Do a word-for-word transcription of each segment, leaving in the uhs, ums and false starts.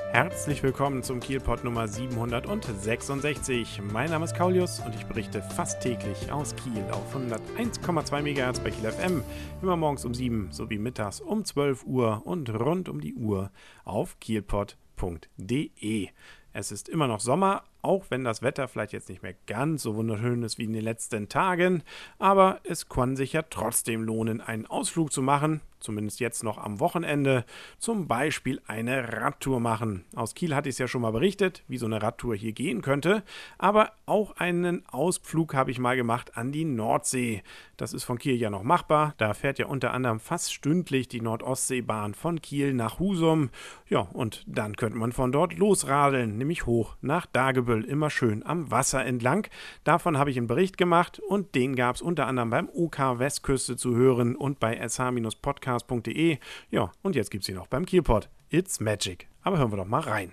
Herzlich willkommen zum Kielpot Nummer siebenhundertsechsundsechzig. Mein Name ist Kaulius und ich berichte fast täglich aus Kiel auf hunderteins Komma zwei Megahertz bei Kiel F M, immer morgens um sieben sowie mittags um zwölf Uhr und rund um die Uhr auf kielpot punkt de. Es ist immer noch Sommer, auch wenn das Wetter vielleicht jetzt nicht mehr ganz so wunderschön ist wie in den letzten Tagen, aber es kann sich ja trotzdem lohnen, einen Ausflug zu machen, zumindest jetzt noch am Wochenende, zum Beispiel eine Radtour machen. Aus Kiel hatte ich es ja schon mal berichtet, wie so eine Radtour hier gehen könnte, aber auch einen Ausflug habe ich mal gemacht an die Nordsee. Das ist von Kiel ja noch machbar, da fährt ja unter anderem fast stündlich die Nord-Ostsee-Bahn von Kiel nach Husum. Ja, und dann könnte man von dort losradeln, nämlich hoch nach Dagebüll, immer schön am Wasser entlang. Davon habe ich einen Bericht gemacht und den gab es unter anderem beim O K Westküste zu hören und bei s h podcast punkt de. Ja, und jetzt gibt es ihn auch beim Kielpot. It's Magic. Aber hören wir doch mal rein.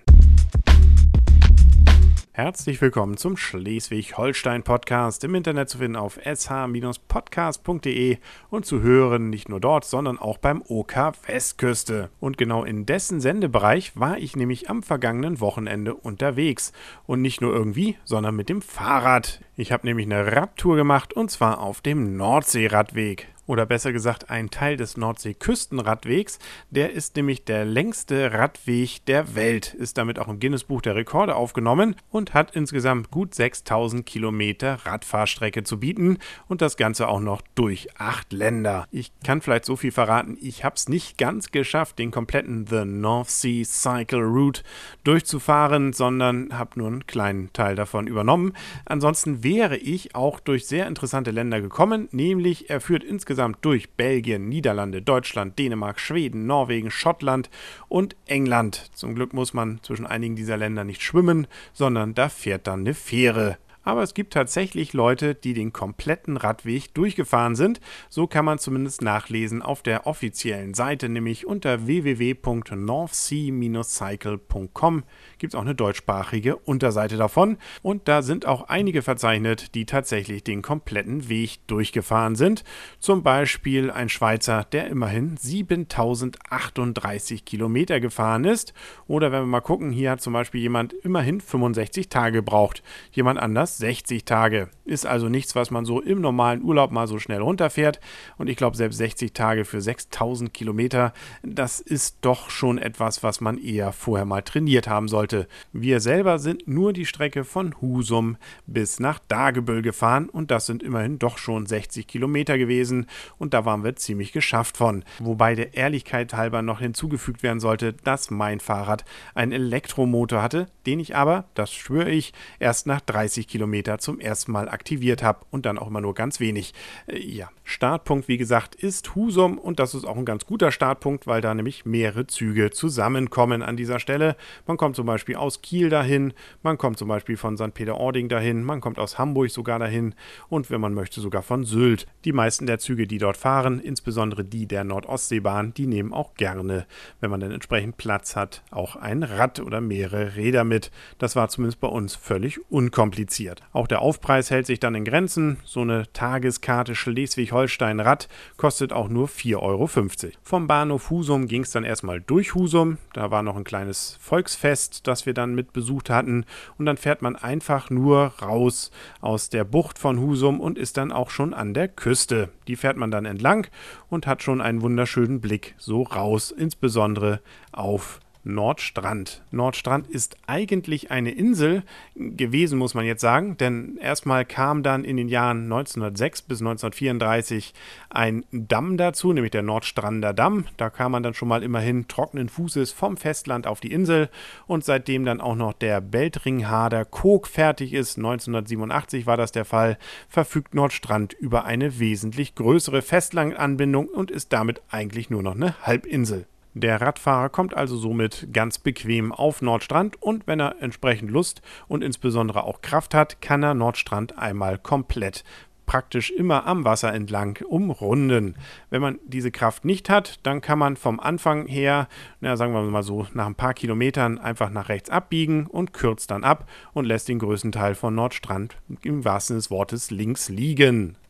Herzlich willkommen zum Schleswig-Holstein-Podcast, im Internet zu finden auf s h podcast punkt de und zu hören nicht nur dort, sondern auch beim O K Westküste. Und genau in dessen Sendebereich war ich nämlich am vergangenen Wochenende unterwegs. Und nicht nur irgendwie, sondern mit dem Fahrrad. Ich habe nämlich eine Radtour gemacht und zwar auf dem Nordseeradweg. Oder besser gesagt ein Teil des Nordseeküstenradwegs. Der ist nämlich der längste Radweg der Welt, ist damit auch im Guinness-Buch der Rekorde aufgenommen und hat insgesamt gut sechstausend Kilometer Radfahrstrecke zu bieten und das Ganze auch noch durch acht Länder. Ich kann vielleicht so viel verraten, ich habe es nicht ganz geschafft, den kompletten The North Sea Cycle Route durchzufahren, sondern habe nur einen kleinen Teil davon übernommen. Ansonsten wäre ich auch durch sehr interessante Länder gekommen, nämlich er führt insgesamt durch Belgien, Niederlande, Deutschland, Dänemark, Schweden, Norwegen, Schottland und England. Zum Glück muss man zwischen einigen dieser Länder nicht schwimmen, sondern da fährt dann eine Fähre. Aber es gibt tatsächlich Leute, die den kompletten Radweg durchgefahren sind. So kann man zumindest nachlesen auf der offiziellen Seite, nämlich unter w w w punkt northsea cycle punkt com gibt es auch eine deutschsprachige Unterseite davon. Und da sind auch einige verzeichnet, die tatsächlich den kompletten Weg durchgefahren sind. Zum Beispiel ein Schweizer, der immerhin siebentausendachtunddreißig Kilometer gefahren ist. Oder wenn wir mal gucken, hier hat zum Beispiel jemand immerhin fünfundsechzig Tage gebraucht. Jemand anders sechzig Tage. Ist also nichts, was man so im normalen Urlaub mal so schnell runterfährt. Und ich glaube, selbst sechzig Tage für sechstausend Kilometer, das ist doch schon etwas, was man eher vorher mal trainiert haben sollte. Wir selber sind nur die Strecke von Husum bis nach Dagebüll gefahren und das sind immerhin doch schon sechzig Kilometer gewesen und da waren wir ziemlich geschafft von. Wobei der Ehrlichkeit halber noch hinzugefügt werden sollte, dass mein Fahrrad einen Elektromotor hatte, den ich aber, das schwöre ich, erst nach dreißig Kilometer zum ersten Mal aktiviert habe und dann auch immer nur ganz wenig. Äh, ja, Startpunkt, wie gesagt, ist Husum und das ist auch ein ganz guter Startpunkt, weil da nämlich mehrere Züge zusammenkommen an dieser Stelle. Man kommt zum Beispiel aus Kiel dahin, man kommt zum Beispiel von Sankt Peter-Ording dahin, man kommt aus Hamburg sogar dahin und wenn man möchte sogar von Sylt. Die meisten der Züge, die dort fahren, insbesondere die der Nord-Ostsee-Bahn, die nehmen auch gerne, wenn man dann entsprechend Platz hat, auch ein Rad oder mehrere Räder mit. Das war zumindest bei uns völlig unkompliziert. Auch der Aufpreis hält sich dann in Grenzen. So eine Tageskarte Schleswig-Holstein-Rad kostet auch nur vier Euro fünfzig. Vom Bahnhof Husum ging es dann erstmal durch Husum. Da war noch ein kleines Volksfest, das wir dann mit besucht hatten. Und dann fährt man einfach nur raus aus der Bucht von Husum und ist dann auch schon an der Küste. Die fährt man dann entlang und hat schon einen wunderschönen Blick so raus, insbesondere auf Nordstrand. Nordstrand ist eigentlich eine Insel gewesen, muss man jetzt sagen, denn erstmal kam dann in den Jahren neunzehnhundertsechs bis neunzehnhundertvierunddreißig ein Damm dazu, nämlich der Nordstrander Damm. Da kam man dann schon mal immerhin trockenen Fußes vom Festland auf die Insel und seitdem dann auch noch der Beltringhader Kog fertig ist, neunzehnhundertsiebenundachtzig war das der Fall, verfügt Nordstrand über eine wesentlich größere Festlandanbindung und ist damit eigentlich nur noch eine Halbinsel. Der Radfahrer kommt also somit ganz bequem auf Nordstrand und wenn er entsprechend Lust und insbesondere auch Kraft hat, kann er Nordstrand einmal komplett praktisch immer am Wasser entlang umrunden. Wenn man diese Kraft nicht hat, dann kann man vom Anfang her, na, sagen wir mal so, nach ein paar Kilometern einfach nach rechts abbiegen und kürzt dann ab und lässt den größten Teil von Nordstrand im wahrsten Sinne des Wortes links liegen.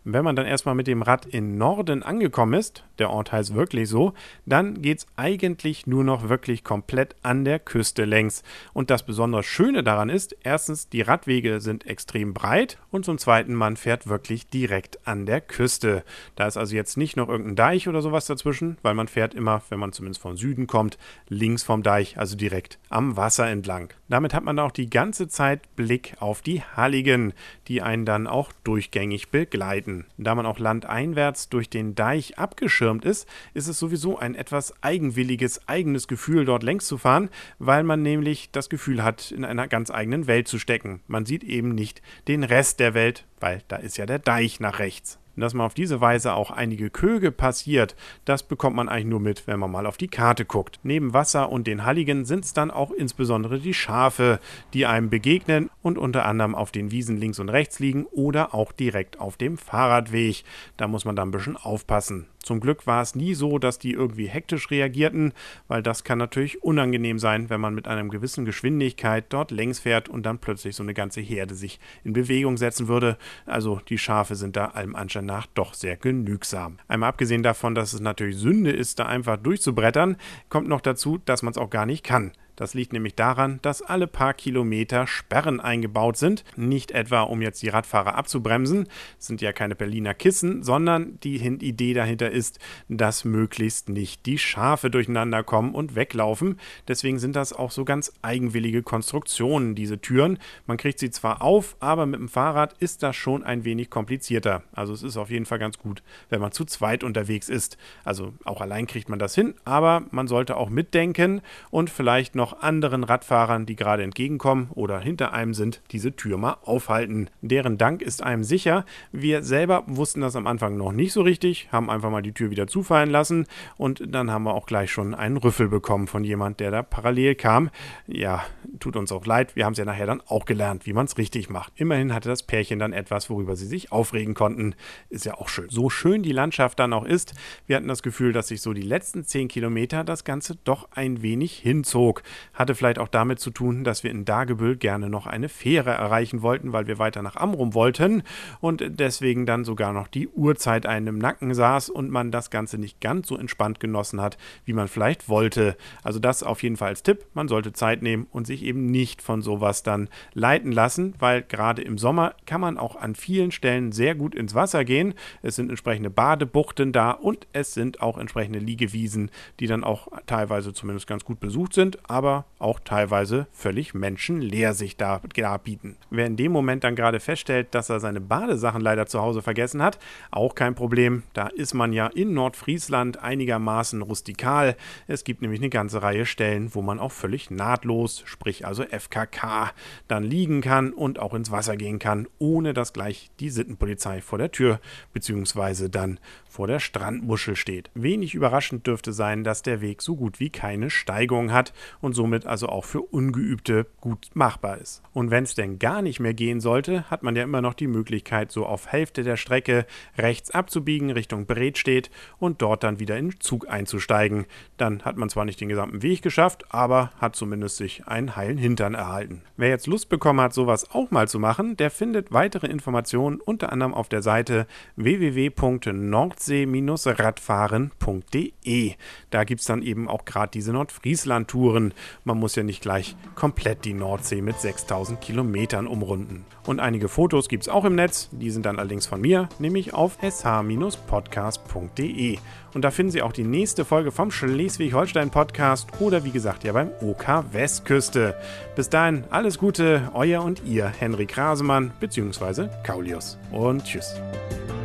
Wenn man dann erstmal mit dem Rad in Norden angekommen ist, der Ort heißt wirklich so, dann geht es eigentlich nur noch wirklich komplett an der Küste längs. Und das besonders Schöne daran ist, erstens, die Radwege sind extrem breit und zum Zweiten, man fährt wirklich direkt an der Küste. Da ist also jetzt nicht noch irgendein Deich oder sowas dazwischen, weil man fährt immer, wenn man zumindest vom Süden kommt, links vom Deich, also direkt am Wasser entlang. Damit hat man auch die ganze Zeit Blick auf die Halligen, die einen dann auch durchgängig begleiten. Da man auch landeinwärts durch den Deich abgeschirmt ist, ist es sowieso ein etwas eigenwilliges, eigenes Gefühl, dort längs zu fahren, weil man nämlich das Gefühl hat, in einer ganz eigenen Welt zu stecken. Man sieht eben nicht den Rest der Welt, weil da ist ja der Deich nach rechts. Dass man auf diese Weise auch einige Köge passiert, das bekommt man eigentlich nur mit, wenn man mal auf die Karte guckt. Neben Wasser und den Halligen sind es dann auch insbesondere die Schafe, die einem begegnen und unter anderem auf den Wiesen links und rechts liegen oder auch direkt auf dem Fahrradweg. Da muss man dann ein bisschen aufpassen. Zum Glück war es nie so, dass die irgendwie hektisch reagierten, weil das kann natürlich unangenehm sein, wenn man mit einer gewissen Geschwindigkeit dort längs fährt und dann plötzlich so eine ganze Herde sich in Bewegung setzen würde. Also die Schafe sind da allem Anschein nach doch sehr genügsam. Einmal abgesehen davon, dass es natürlich Sünde ist, da einfach durchzubrettern, kommt noch dazu, dass man es auch gar nicht kann. Das liegt nämlich daran, dass alle paar Kilometer Sperren eingebaut sind. Nicht etwa, um jetzt die Radfahrer abzubremsen, das sind ja keine Berliner Kissen, sondern die Idee dahinter ist, dass möglichst nicht die Schafe durcheinander kommen und weglaufen. Deswegen sind das auch so ganz eigenwillige Konstruktionen, diese Türen. Man kriegt sie zwar auf, aber mit dem Fahrrad ist das schon ein wenig komplizierter. Also es ist auf jeden Fall ganz gut, wenn man zu zweit unterwegs ist. Also auch allein kriegt man das hin, aber man sollte auch mitdenken und vielleicht noch anderen Radfahrern, die gerade entgegenkommen oder hinter einem sind, diese Tür mal aufhalten. Deren Dank ist einem sicher. Wir selber wussten das am Anfang noch nicht so richtig, haben einfach mal die Tür wieder zufallen lassen und dann haben wir auch gleich schon einen Rüffel bekommen von jemand, der da parallel kam. Ja, tut uns auch leid, wir haben es ja nachher dann auch gelernt, wie man es richtig macht. Immerhin hatte das Pärchen dann etwas, worüber sie sich aufregen konnten. Ist ja auch schön. So schön die Landschaft dann auch ist, wir hatten das Gefühl, dass sich so die letzten zehn Kilometer das Ganze doch ein wenig hinzog. Hatte vielleicht auch damit zu tun, dass wir in Dagebüll gerne noch eine Fähre erreichen wollten, weil wir weiter nach Amrum wollten und deswegen dann sogar noch die Uhrzeit einem im Nacken saß und man das Ganze nicht ganz so entspannt genossen hat, wie man vielleicht wollte. Also das auf jeden Fall als Tipp, man sollte Zeit nehmen und sich eben nicht von sowas dann leiten lassen, weil gerade im Sommer kann man auch an vielen Stellen sehr gut ins Wasser gehen. Es sind entsprechende Badebuchten da und es sind auch entsprechende Liegewiesen, die dann auch teilweise zumindest ganz gut besucht sind, aber auch teilweise völlig menschenleer sich da, da bieten. Wer in dem Moment dann gerade feststellt, dass er seine Badesachen leider zu Hause vergessen hat, auch kein Problem. Da ist man ja in Nordfriesland einigermaßen rustikal. Es gibt nämlich eine ganze Reihe Stellen, wo man auch völlig nahtlos, sprich also F K K, dann liegen kann und auch ins Wasser gehen kann, ohne dass gleich die Sittenpolizei vor der Tür bzw. dann vor der Strandmuschel steht. Wenig überraschend dürfte sein, dass der Weg so gut wie keine Steigung hat und somit also auch für Ungeübte gut machbar ist. Und wenn es denn gar nicht mehr gehen sollte, hat man ja immer noch die Möglichkeit, so auf Hälfte der Strecke rechts abzubiegen Richtung Bredstedt und dort dann wieder in den Zug einzusteigen. Dann hat man zwar nicht den gesamten Weg geschafft, aber hat zumindest sich einen heilen Hintern erhalten. Wer jetzt Lust bekommen hat, sowas auch mal zu machen, der findet weitere Informationen unter anderem auf der Seite w w w punkt nordsee Bindestrich radfahren punkt d e. Da gibt es dann eben auch gerade diese Nordfriesland-Touren. Man muss ja nicht gleich komplett die Nordsee mit sechstausend Kilometern umrunden. Und einige Fotos gibt es auch im Netz, die sind dann allerdings von mir, nämlich auf s h Bindestrich podcast punkt d e. Und da finden Sie auch die nächste Folge vom Schleswig-Holstein-Podcast oder wie gesagt ja beim O K Westküste. Bis dahin alles Gute, euer und ihr Henrik Rasemann bzw. Kaulius. Und tschüss.